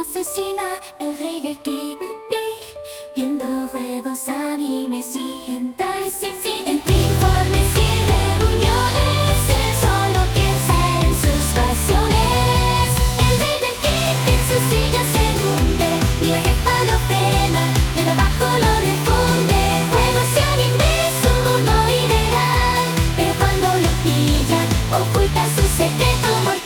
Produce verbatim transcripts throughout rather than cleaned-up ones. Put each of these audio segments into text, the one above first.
asesina, el rey de K P P, viendo juegos, animes y hentai, sí, sí, en informes y reuniones, él solo piensa en sus pasiones. El rey de K P P en su silla se hunde, y la jefa lo frena, de abajo lo refunde. Juegos y animes, su mundo ideal, pero cuando lo pillan, oculta su secreto mortal.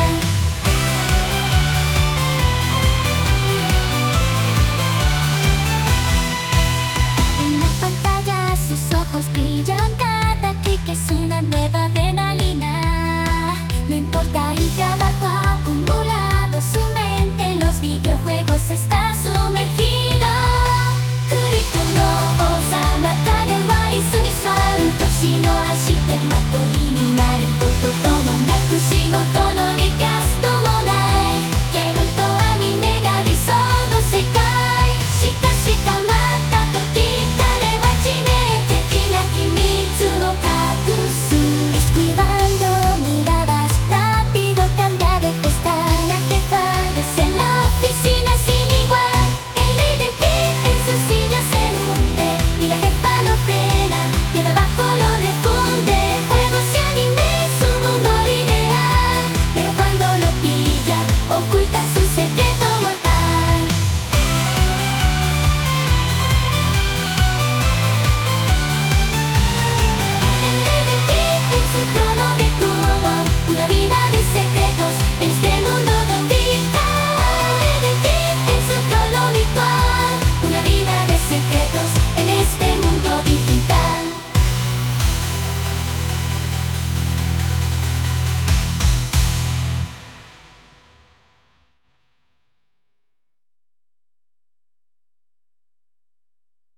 Sus ojos brillan, cada clic es una nueva adrenalina. No importa el trabajo acumulado, su mente en los videojuegos está sumergida. Kuriko no Ozama de wa izuni saru toshi no ashite mato ni naru koto tomo naku shigoto no ni gasto mo nai. Gemu to anime ga risou no sekai, shikashi tamatta toki kare wa chime esquivando miradas, rápido cambia de postal. La jefa desde la oficina sin igual. El rey de K en su silla se hunde, y la jefa lo frena, y de abajo lo refunde. Juegos y animes, su mundo ideal, pero cuando lo pilla, oculta su